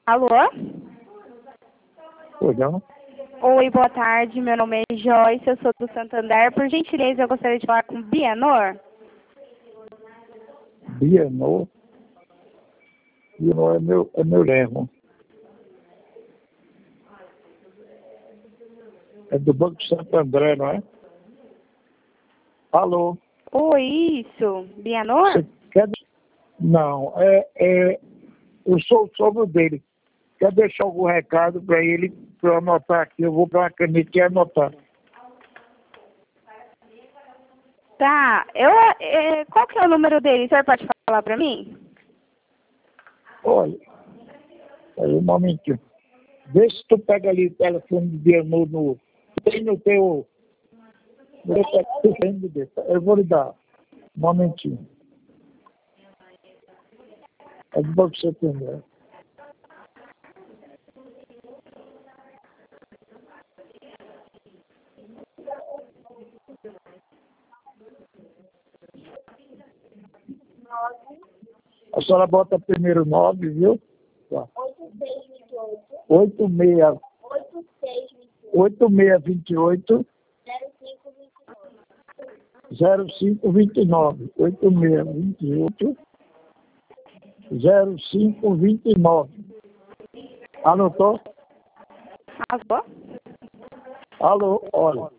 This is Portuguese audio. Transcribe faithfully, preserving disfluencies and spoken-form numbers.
Alô? Oi, não? Oi, boa tarde. Meu nome é Joyce, eu sou do Santander. Por gentileza, eu gostaria de falar com Bianor. Bianor? Bianor é meu, é meu lermo. É do Banco Santander, não é? Alô? Oi, isso. Bianor? Você quer... Não, é, é... eu sou o sogro dele. Quer deixar algum recado para ele, para eu anotar aqui? Eu vou para a caneta e anotar. Tá. Eu, é, qual que é o número dele? O senhor pode falar para mim? Olha, aí um momentinho. Vê se tu pega ali o telefone do Bianor no... Tem no teu... Eu vou lhe dar. Um momentinho. É do Banco Santander. A senhora bota primeiro nove, viu? Tá. oito seis oito seis vinte e oito zero cinco vinte e nove oito seis vinte e oito zero cinco vinte e nove. Anotou? Alô? Alô, olha.